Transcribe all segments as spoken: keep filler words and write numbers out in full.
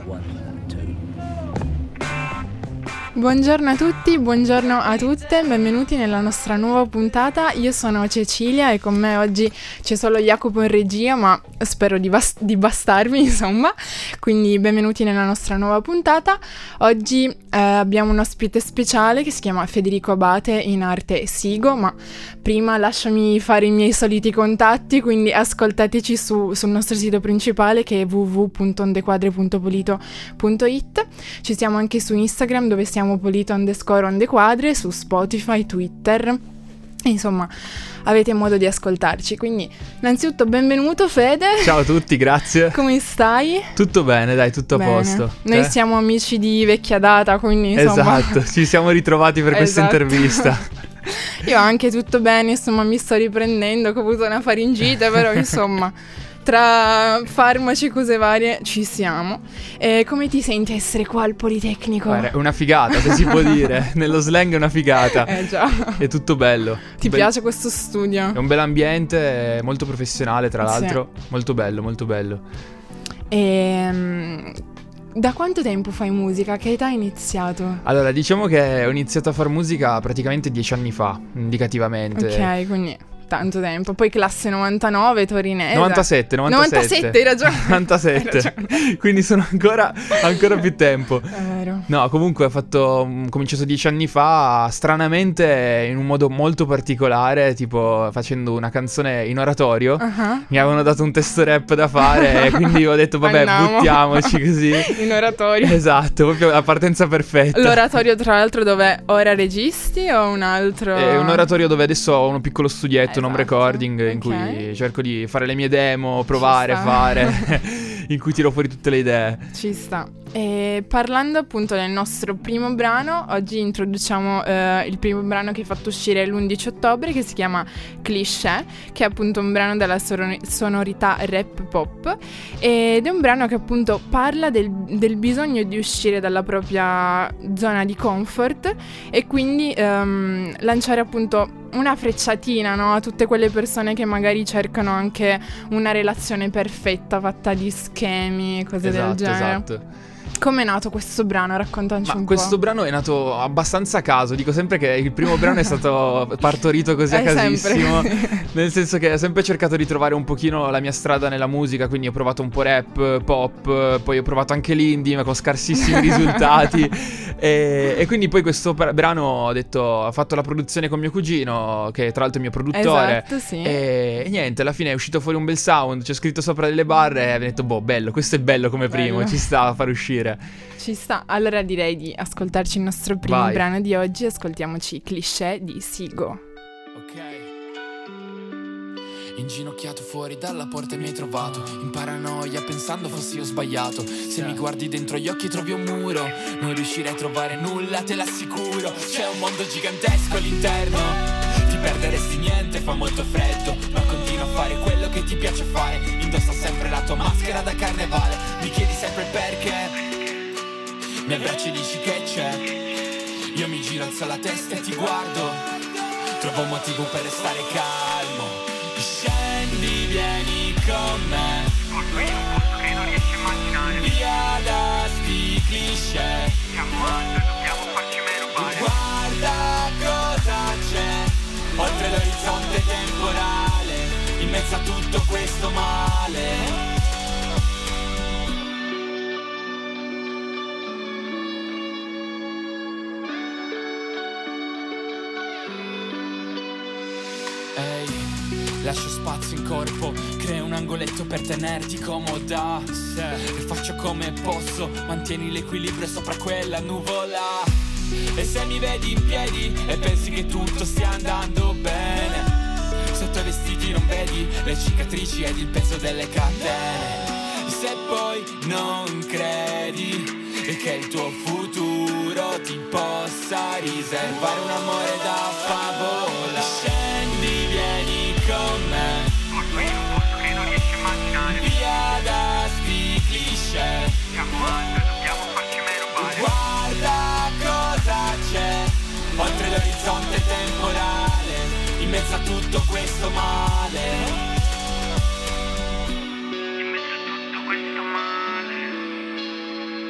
Buongiorno a tutti, buongiorno a tutte, benvenuti nella nostra nuova puntata. Io sono Cecilia e con me oggi c'è solo Jacopo in regia, ma spero di, bast- di bastarmi, insomma. Quindi benvenuti nella nostra nuova puntata. Oggi eh, abbiamo un ospite speciale che si chiama Federico Abate, in arte Sigo, ma prima lasciami fare i miei soliti contatti, quindi ascoltateci su, sul nostro sito principale che è w w w punto ondequadre punto polito punto i t. Ci siamo anche su Instagram dove siamo Polito underscore ondequadre, su Spotify, Twitter, insomma avete modo di ascoltarci. Quindi innanzitutto benvenuto Fede. Ciao a tutti, grazie. Come stai? Tutto bene, dai, tutto bene. a posto. Noi Te? siamo amici di vecchia data, quindi insomma esatto, ci siamo ritrovati per questa esatto. intervista. Io anche tutto bene, insomma mi sto riprendendo, che ho avuto una faringite, però insomma tra farmaci e cose varie ci siamo. E come ti senti essere qua al Politecnico? Guarda, è una figata, se si può dire. Nello slang è una figata. Eh già. È tutto bello. Ti Be- piace questo studio? È un bel ambiente, molto professionale tra l'altro. Sì. Molto bello, molto bello. E da quanto tempo fai musica? Che età hai iniziato? Allora, diciamo che ho iniziato a fare musica praticamente dieci anni fa, indicativamente. Ok, quindi tanto tempo. Poi classe novantanove, torinese. novantasette, novantasette. novantasette, hai ragione. novantasette. Hai ragione. Quindi sono ancora, ancora più tempo. È vero. No, comunque ho fatto, ho cominciato dieci anni fa, stranamente in un modo molto particolare, tipo facendo una canzone in oratorio. Uh-huh. Mi avevano dato un testo rap da fare e quindi ho detto vabbè, Andiamo. buttiamoci così. In oratorio. Esatto, proprio la partenza perfetta. L'oratorio tra l'altro dove ora registi o un altro? È un oratorio dove adesso ho uno piccolo studietto, un home Esatto. recording, in Ok. cui cerco di fare le mie demo, provare, sta. fare, in cui tiro fuori tutte le idee. Ci sta. E parlando appunto del nostro primo brano, oggi introduciamo eh, il primo brano che hai fatto uscire l'undici ottobre, che si chiama Cliché, che è appunto un brano dalla sonor- sonorità rap pop, ed è un brano che appunto parla del, del bisogno di uscire dalla propria zona di comfort e quindi ehm, lanciare appunto una frecciatina, no? A tutte quelle persone che magari cercano anche una relazione perfetta fatta di schemi e cose Esatto, del genere. esatto. Come è nato questo brano? Raccontaci Ma un questo po'. brano è nato abbastanza a caso. Dico sempre che il primo brano è stato partorito così a Eh, casissimo. sempre. Nel senso che ho sempre cercato di trovare un pochino la mia strada nella musica. Quindi ho provato un po' rap, pop, poi ho provato anche l'indie, ma con scarsissimi risultati. E, e quindi poi questo pr- brano ho detto, ho fatto la produzione con mio cugino, che tra l'altro è mio produttore. Esatto, sì. E, e niente, alla fine è uscito fuori un bel sound. C'è scritto sopra delle barre e ho detto, boh, bello, questo è bello come primo, Bello. ci sta a far uscire. Ci sta. Allora direi di ascoltarci il nostro primo Vai. brano di oggi. Ascoltiamoci Cliché di Sigo. Ok. Inginocchiato fuori dalla porta mi hai trovato, in paranoia pensando fossi io sbagliato. Se mi guardi dentro gli occhi trovi un muro, non riuscirei a trovare nulla, te l'assicuro. C'è un mondo gigantesco all'interno, ti perderesti niente, fa molto freddo, ma continua a fare quello che ti piace fare. Indossa sempre la tua maschera da carnevale, mi chiedi sempre il perché, mi abbracci e dici che c'è. Io mi giro, alzo la testa e ti guardo, trovo un motivo per restare calmo. Scendi, vieni con me, porto in un posto che non riesci a immaginare. via da sti cliché. Siamo alti, dobbiamo farci meno male. Guarda cosa c'è, oltre l'orizzonte temporale, in mezzo a tutto questo male. Ehi, lascio spazio in corpo, creo un angoletto per tenerti comoda. E faccio come posso, mantieni l'equilibrio sopra quella nuvola. E se mi vedi in piedi e pensi che tutto stia andando bene, sotto i vestiti non vedi le cicatrici ed il peso delle catene. Se poi non credi che il tuo futuro ti possa riservare un amore da favola, scendi, vieni con me, Porto in un posto che non riesci a immaginare. via da sti cliché. Siamo alti, dobbiamo farci meno male. Guarda cosa c'è, oltre l'orizzonte temporale, in mezzo a tutto questo male. In mezzo a tutto questo male.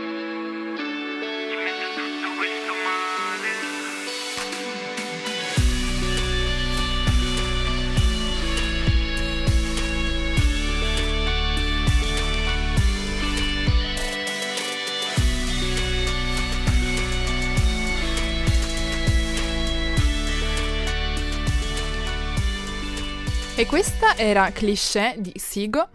E questa era Cliché di Sigo,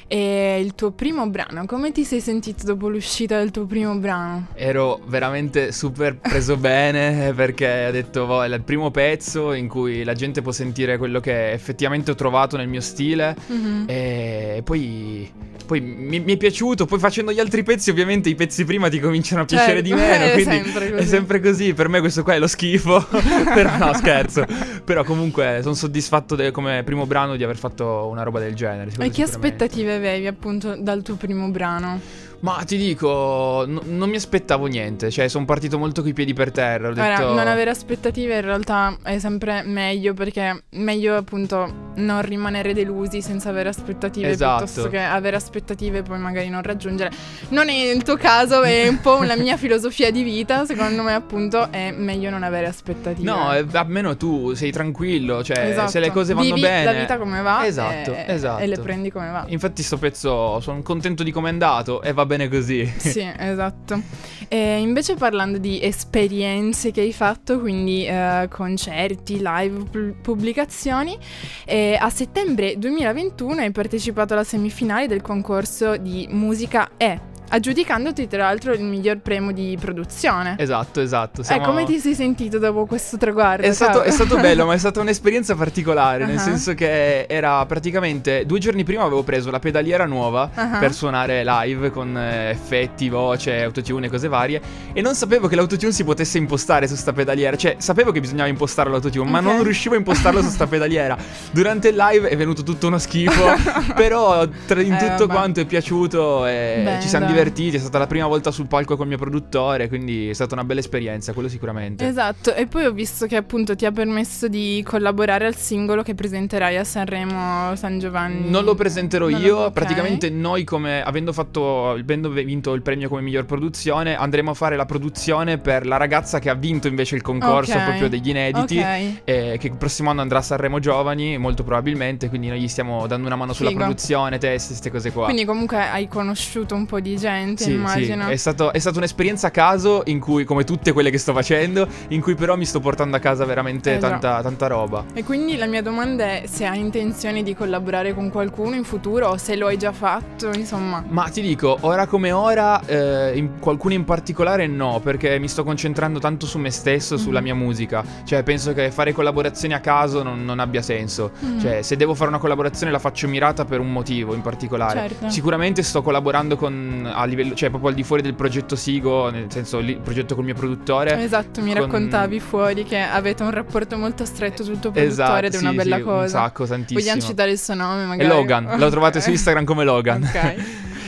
e il tuo primo brano. Come ti sei sentito dopo l'uscita del tuo primo brano? Ero veramente super preso bene perché ho detto, "Boh, è il primo pezzo in cui la gente può sentire quello che effettivamente ho trovato nel mio stile". Mhm. E poi... Poi mi, mi è piaciuto, poi facendo gli altri pezzi ovviamente i pezzi prima ti cominciano a piacere Certo, di meno, è quindi sempre così. è sempre così, per me questo qua è lo schifo, però no scherzo, però comunque sono soddisfatto de- come primo brano di aver fatto una roba del genere. E che aspettative avevi appunto dal tuo primo brano? Ma ti dico, n- non mi aspettavo niente, cioè sono partito molto coi piedi per terra, ho Ora, detto... non avere aspettative in realtà è sempre meglio, perché meglio appunto non rimanere delusi senza avere aspettative, Esatto. piuttosto che avere aspettative e poi magari non raggiungere. Non è il tuo caso, è un po' la mia filosofia di vita, secondo me appunto è meglio non avere aspettative. No, eh, almeno tu sei tranquillo, cioè Esatto. se le cose vanno Vivi bene... la vita come va, Esatto, e, esatto. e le prendi come va. Infatti sto pezzo sono contento di come è andato e va bene così. Sì, esatto. E invece parlando di esperienze che hai fatto, quindi eh, concerti, live, pu- pubblicazioni, eh, a settembre duemilaventuno hai partecipato alla semifinale del concorso di Musica E, aggiudicandoti tra l'altro il miglior premio di produzione. Esatto, esatto. Eh, siamo- come ti sei sentito dopo questo traguardo? È stato, cavolo? è stato bello, ma è stata un'esperienza particolare, nel Uh-huh. senso che era praticamente due giorni prima avevo preso la pedaliera nuova Uh-huh. per suonare live con eh, effetti, voce, autotune e cose varie, e non sapevo che l'autotune si potesse impostare su sta pedaliera, cioè sapevo che bisognava impostare l'autotune, ma Ok. non riuscivo a impostarlo su sta pedaliera. Durante il live è venuto tutto uno schifo, però tra- in Eh, tutto vabbè. quanto è piaciuto e Bene, ci siamo dai. divertiti, è stata la prima volta sul palco col mio produttore, quindi è stata una bella esperienza, quello sicuramente. Esatto, e poi ho visto che appunto ti ha permesso di collaborare al singolo che presenterai a Sanremo San Giovanni. Non lo presenterò Non lo- io, ok. praticamente noi come avendo fatto avendo vinto il premio come miglior produzione, andremo a fare la produzione per la ragazza che ha vinto invece il concorso Ok. proprio degli inediti. Ok. eh, che il prossimo anno andrà a Sanremo Giovani, molto probabilmente, quindi noi gli stiamo dando una mano sulla Figo. produzione, test, queste cose qua. Quindi comunque hai conosciuto un po' di gente, Sì, immagino. sì, è, stato- è stata un'esperienza a caso in cui, come tutte quelle che sto facendo, in cui però mi sto portando a casa veramente Eh, già. tanta, tanta roba. E quindi la mia domanda è se hai intenzione di collaborare con qualcuno in futuro o se lo hai già fatto, insomma. Ma ti dico, ora come ora, eh, in- qualcuno in particolare no, perché mi sto concentrando tanto su me stesso, sulla Mhm. mia musica. Cioè, penso che fare collaborazioni a caso non, non abbia senso. Mhm. Cioè, se devo fare una collaborazione la faccio mirata per un motivo in particolare. Certo. Sicuramente sto collaborando con, a livello, cioè proprio al di fuori del progetto Sigo, nel senso lì- il progetto col mio produttore. Esatto, mi con- raccontavi fuori che avete un rapporto molto stretto sul tuo produttore Esatto, ed è una sì, bella sì, cosa. un sacco, tantissimo. Vogliamo citare il suo nome È magari? Logan, lo trovate su Ok. Instagram come Logan. Ok.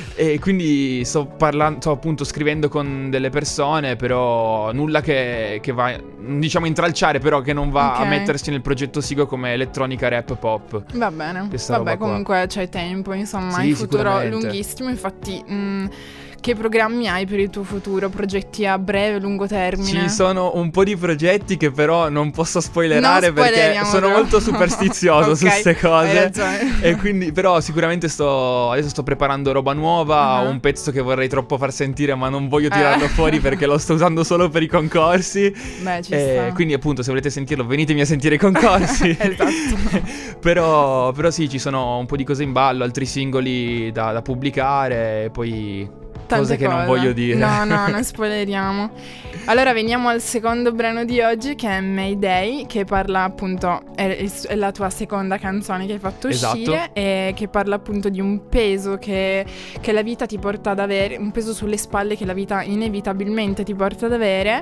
E quindi sto parlando, sto appunto scrivendo con delle persone, però nulla che, che va, diciamo, intralciare, però che non va Ok. a mettersi nel progetto Sigo come elettronica rap pop. Va bene. Questa Vabbè, roba qua. comunque c'è tempo, insomma, Sì, il futuro sicuramente. lunghissimo. Infatti, mh, che programmi hai per il tuo futuro? Progetti a breve, lungo termine? Ci sono un po' di progetti che però non posso spoilerare Non perché spoileriamo, sono però. molto superstizioso su Ok, queste hai cose. ragione. E quindi, però, sicuramente sto. Adesso sto preparando roba nuova. Uh-huh. Ho un pezzo che vorrei troppo far sentire, ma non voglio Eh. tirarlo fuori perché lo sto usando solo per i concorsi. Beh, ci Eh, sta. quindi, appunto, se volete sentirlo, venitemi a sentire i concorsi. Esatto. però, però, sì, ci sono un po' di cose in ballo, altri singoli da, da pubblicare. E poi. Tante Cose che non cose. voglio dire. No, no, non spoileriamo. Allora veniamo al secondo brano di oggi, che è Mayday, che parla appunto, è, il- è la tua seconda canzone che hai fatto Esatto. uscire, e che parla appunto di un peso che, che la vita ti porta ad avere, un peso sulle spalle che la vita inevitabilmente ti porta ad avere,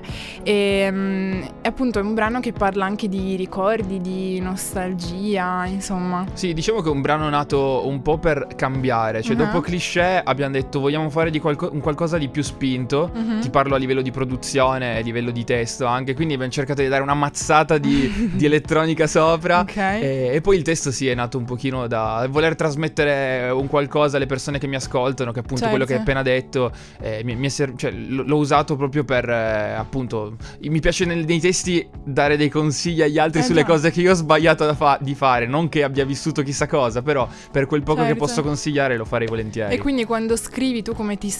e mm, è appunto un brano che parla anche di ricordi, di nostalgia, insomma. Sì, diciamo che è un brano nato un po' per cambiare. Cioè, Uh-huh. dopo Cliché abbiamo detto vogliamo fare di qualco- un qualcosa di più spinto. Mhm. Ti parlo a livello di produzione, a livello di testo anche. Quindi abbiamo cercato di dare una mazzata di, di elettronica sopra. Ok. E, e poi il testo sì è nato un pochino da voler trasmettere un qualcosa alle persone che mi ascoltano, che appunto Certo. quello che hai appena detto eh, mi, mi è ser- cioè, l- l'ho usato proprio per eh, appunto mi piace nel- nei testi dare dei consigli agli altri Eh sulle già. cose che io ho sbagliato da fa- di fare, non che abbia vissuto chissà cosa, però per quel poco che Certo. posso consigliare lo farei volentieri. E quindi quando scrivi tu come ti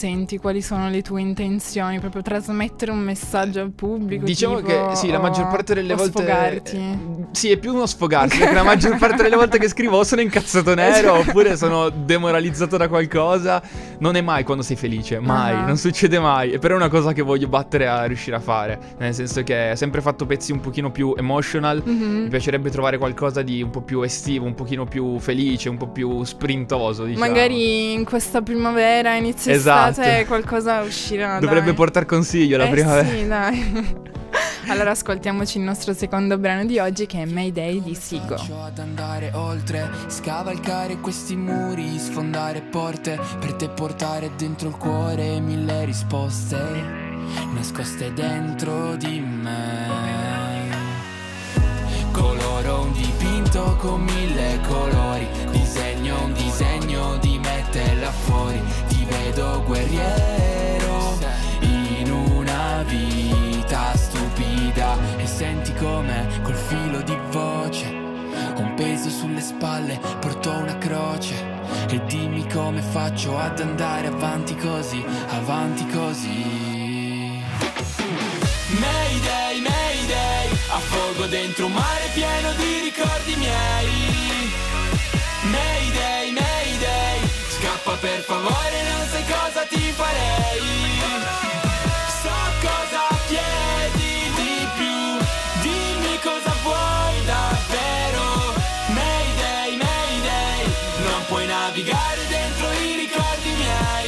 senti? Quali sono le tue intenzioni? Proprio trasmettere un messaggio al pubblico? Diciamo tipo, che sì, la maggior o- parte delle o volte sfogarti? eh, sì, è più uno sfogarsi, perché la maggior parte delle volte che scrivo o sono incazzato nero oppure sono demoralizzato da qualcosa. Non è mai quando sei felice, mai, Ah. non succede mai. E però è una cosa che voglio battere a riuscire a fare, nel senso che ho sempre fatto pezzi un pochino più emotional. Mhm. Mi piacerebbe trovare qualcosa di un po' più estivo, un pochino più felice, un po' più sprintoso, diciamo. Magari in questa primavera, inizio Esatto. estate, qualcosa uscirà. Dovrebbe dai. portar consiglio la eh primavera. Sì, dai. Allora ascoltiamoci il nostro secondo brano di oggi, che è Mayday di Sigo. Faccio ad andare oltre, scavalcare questi muri, sfondare porte, per te portare dentro il cuore mille risposte nascoste dentro di me. Coloro un dipinto con mille colori, disegno un disegno di metterla fuori. Ti vedo guerriero in una vita stupida, e senti come col filo di voce ho un peso sulle spalle, porto una croce, e dimmi come faccio ad andare avanti così, avanti così. Mayday, Mayday, affogo dentro un mare pieno di ricordi miei. Mayday, Mayday, scappa per favore, non sai cosa ti farei. So cosa chiedi di più, dimmi cosa vuoi davvero. Mayday, Mayday, non puoi navigare dentro i ricordi miei.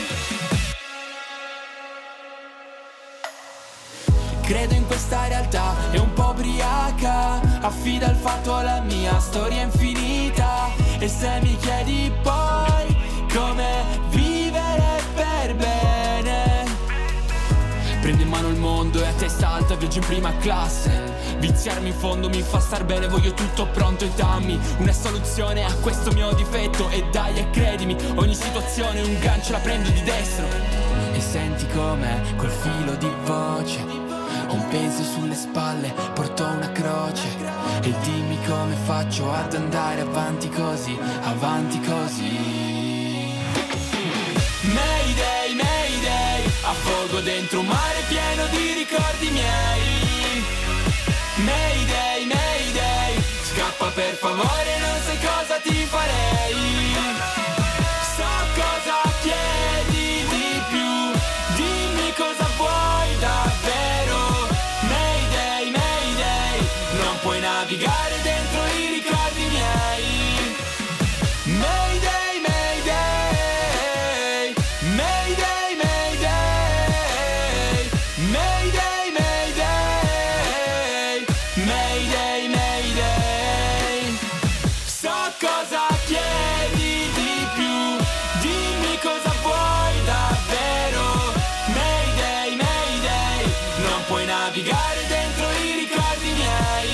Credo in questa realtà, è un po' ubriaca, affida il fatto alla mia storia infinita. E se mi chiedi poi come vivere per bene, prendo in mano il mondo e a testa alta viaggio in prima classe. Viziarmi in fondo mi fa star bene, voglio tutto pronto e dammi una soluzione a questo mio difetto. E dai, e credimi, ogni situazione un gancio la prendo di destro. E senti come col filo di voce ho un peso sulle spalle, porto una croce, e dimmi come faccio ad andare avanti così, avanti così. Mayday, Mayday, affogo dentro un mare pieno di ricordi miei. Mayday, Mayday, scappa per favore, non sai cosa ti farei. So cosa chiedi di più, dimmi cosa vuoi davvero. Mayday, Mayday, non puoi navigare dentro i ricordi miei. Mayday, Mayday, Mayday, Mayday, Mayday, Mayday, Mayday, Mayday. So cosa chiedi di più, dimmi cosa vuoi davvero. Mayday, Mayday, non puoi navigare dentro i ricordi miei.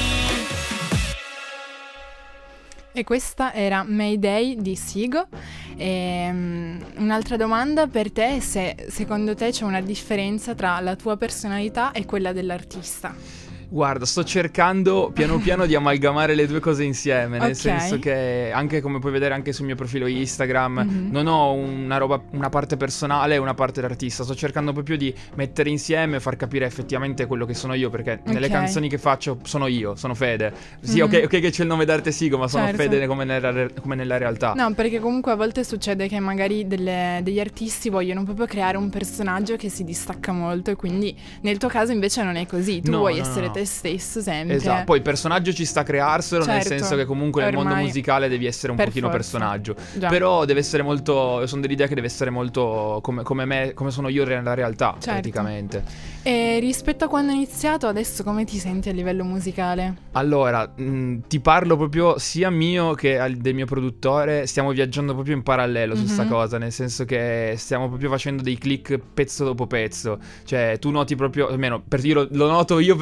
E questa era Mayday di Sigo. E, um, un'altra domanda per te è se secondo te c'è una differenza tra la tua personalità e quella dell'artista. Guarda, sto cercando piano piano di amalgamare le due cose insieme, nel Ok. senso che anche come puoi vedere anche sul mio profilo Instagram, Mhm. non ho una roba, una parte personale e una parte d'artista. Sto cercando proprio di mettere insieme e far capire effettivamente quello che sono io, perché nelle Ok. canzoni che faccio sono io, sono Fede. Sì, Mhm. ok, ok che c'è il nome d'arte Sigo, ma sono Certo. Fede come nella, re- come nella realtà. No, perché comunque a volte succede che magari delle- degli artisti vogliono proprio creare un personaggio che si distacca molto, e quindi nel tuo caso invece non è così. Tu No, vuoi no, essere no. te stesso sempre. Esatto, poi il personaggio ci sta a crearselo, nel Certo, senso che comunque nel mondo ormai, musicale devi essere un per pochino forza. personaggio. Già. Però deve essere molto, io sono dell'idea che deve essere molto come, come me, come sono io nella realtà, Certo. praticamente. E rispetto a quando hai iniziato, adesso come ti senti a livello musicale? Allora, mh, ti parlo proprio sia mio che al- del mio produttore, stiamo viaggiando proprio in parallelo su sta Mhm. cosa, nel senso che stiamo proprio facendo dei click pezzo dopo pezzo. Cioè, tu noti proprio, almeno per, io lo, lo noto io perché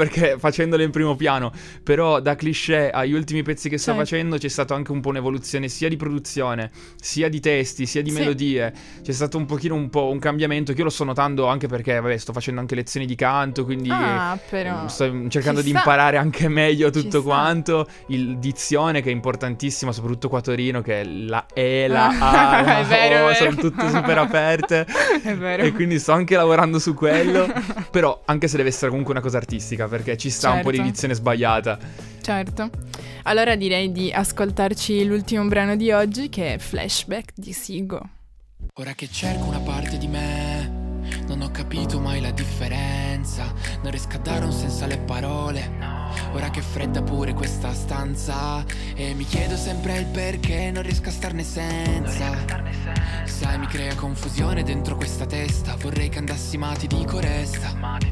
facendole in primo piano, però da cliché agli ultimi pezzi che sto Certo. facendo c'è stata anche un po' un'evoluzione sia di produzione, sia di testi, sia di Sì. melodie. C'è stato un pochino un po' un cambiamento che io lo sto notando anche perché, vabbè, sto facendo anche lezioni di canto, quindi Ah, però. eh, sto cercando Ci di sta. imparare anche meglio Ci tutto sta. quanto. Il dizione che è importantissima, soprattutto qua a Torino, che la E, la Ah, A, la è vero, O, è vero. sono tutte super aperte. È vero. E quindi sto anche lavorando su quello. Però anche se deve essere comunque una cosa artistica, perché ci sta un po' di Certo. dizione sbagliata. Certo. Allora direi di ascoltarci l'ultimo brano di oggi, che è Flashback di Sigo. Ora che cerco una parte di me, non ho capito mai la differenza. Non riesco a dare un senso alle parole. Ora che è fredda pure questa stanza, e mi chiedo sempre il perché non riesco a starne senza. Sai, mi crea confusione dentro questa testa. Vorrei che andassi ma ti dico resta.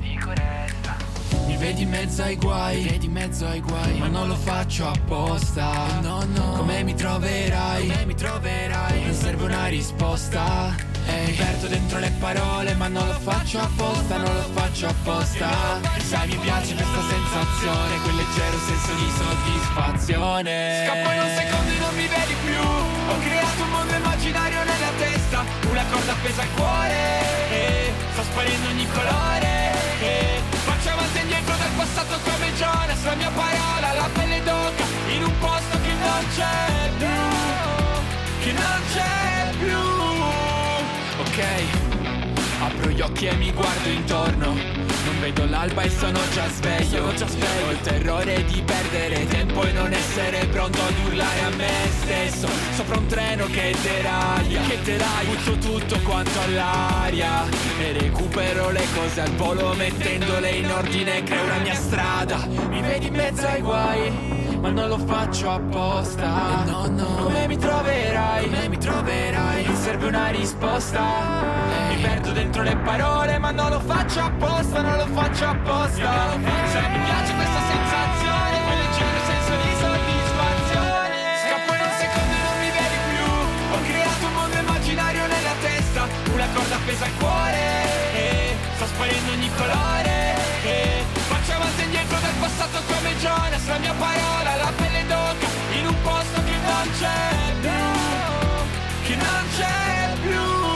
Mi vedi in mezzo ai guai, mi vedi in mezzo ai guai, ma non lo faccio apposta. No, no, come mi troverai, come mi troverai, non serve una risposta. Ehi, mi perdo dentro le parole, ma non lo faccio apposta, non lo faccio apposta. Sai, mi piace questa sensazione, quel leggero senso di soddisfazione. Scappo in un secondo e non mi vedi più. Ho creato un mondo immaginario nella testa, una corda appesa al cuore, e sta sparendo ogni colore, e faccio avanti e indietro dal passato come Jonas. La mia parola, la pelle d'oca, in un posto che non c'è più, che non c'è più. Ok, apro gli occhi e mi guardo intorno, non vedo l'alba e sono già sveglio, sono già sveglio. Ho il terrore di perdere tempo e non essere pronto ad urlare a me stesso. Sopra un treno che deraglia, che deraglia. Butto tutto quanto all'aria e recupero le cose al volo, mettendole in ordine creo la mia strada. Mi vedi in mezzo ai guai, ma non lo faccio apposta. No, no, come mi troverai, come mi troverai, mi serve una risposta. Mi perdo dentro le parole, ma non lo faccio apposta, non lo faccio apposta. Sai, mi piace questa sensazione, quel leggero senso di soddisfazione. Scappo in un secondo e non mi vedi più. Ho creato un mondo immaginario nella testa, una corda appesa al cuore, e sta sparendo ogni colore, e faccio avanti e indietro dal passato come Jonas. La mia parola, la pelle d'oca, in un posto che non c'è più, che non c'è più.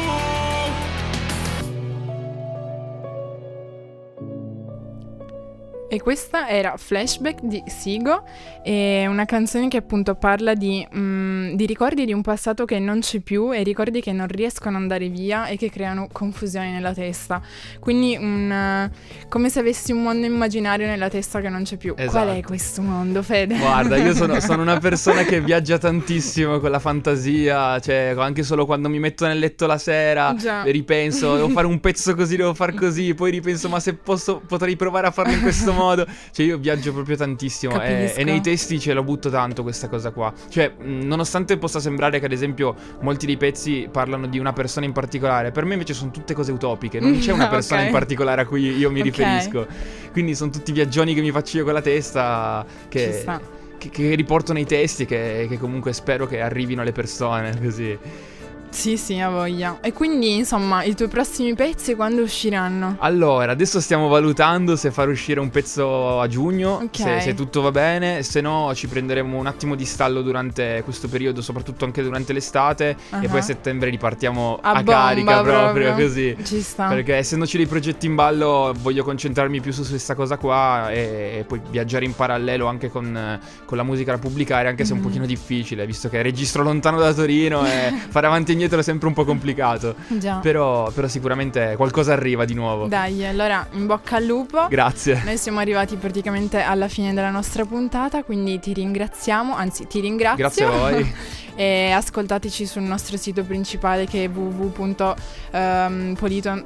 E questa era Flashback di Sigo, è una canzone che appunto parla di, mm, di ricordi di un passato che non c'è più e ricordi che non riescono ad andare via e che creano confusione nella testa. Quindi un, eh, come se avessi un mondo immaginario nella testa che non c'è più. Esatto. Qual è questo mondo, Fede? Guarda, io sono, sono una persona che viaggia tantissimo con la fantasia, cioè anche solo quando mi metto nel letto la sera Già. ripenso, devo fare un pezzo così, devo far così, poi ripenso ma se posso potrei provare a farlo in questo modo. Cioè io viaggio proprio tantissimo e, Capisco. e nei testi ce lo butto tanto questa cosa qua. Cioè mh, nonostante possa sembrare che ad esempio molti dei pezzi parlano di una persona in particolare, per me invece sono tutte cose utopiche, non c'è una persona Ok. in particolare a cui io mi Ok. riferisco. Quindi sono tutti viaggioni che mi faccio io con la testa Ci che, sta. che, che riporto nei testi e che, che comunque spero che arrivino alle persone, così. Sì, sì, ha voglia. E quindi, insomma, i tuoi prossimi pezzi quando usciranno? Allora, adesso stiamo valutando se far uscire un pezzo a giugno, Ok. se, se tutto va bene, se no ci prenderemo un attimo di stallo durante questo periodo, soprattutto anche durante l'estate, e Ah. poi a settembre ripartiamo A a, bomba carica proprio, proprio. così. Ci sta. Perché essendoci dei progetti in ballo voglio concentrarmi più su questa cosa qua e, e poi viaggiare in parallelo anche con, eh, con la musica da pubblicare, anche se è un Mhm. pochino difficile, visto che registro lontano da Torino e fare avanti e indietro è sempre un po' complicato. Già. Però, però sicuramente qualcosa arriva di nuovo. Dai, allora, in bocca al lupo. Grazie. Noi siamo arrivati praticamente alla fine della nostra puntata, quindi ti ringraziamo, anzi ti ringrazio. Grazie a voi. E ascoltateci sul nostro sito principale che è w w w punto politon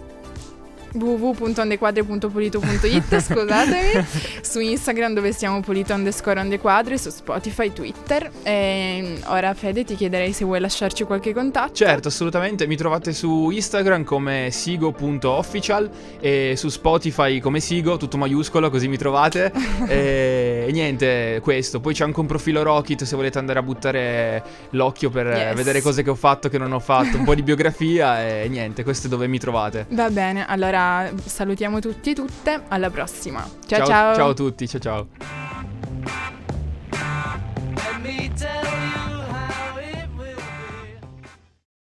w w w punto ondequadre punto polito punto it, scusatemi, su Instagram dove siamo polito underscore ondequadre, su Spotify, Twitter. E ora Fede ti chiederei se vuoi lasciarci qualche contatto. Certo, assolutamente. Mi trovate su Instagram come sigo punto official e su Spotify come Sigo, tutto maiuscolo, così mi trovate. e, e niente, questo. Poi c'è anche un profilo Rocket se volete andare a buttare l'occhio per eh, Yes. vedere cose che ho fatto, che non ho fatto, un po' di biografia e niente, questo è dove mi trovate. Va bene, allora allora salutiamo tutti e tutte, alla prossima. Ciao ciao. Ciao, ciao a tutti, ciao ciao.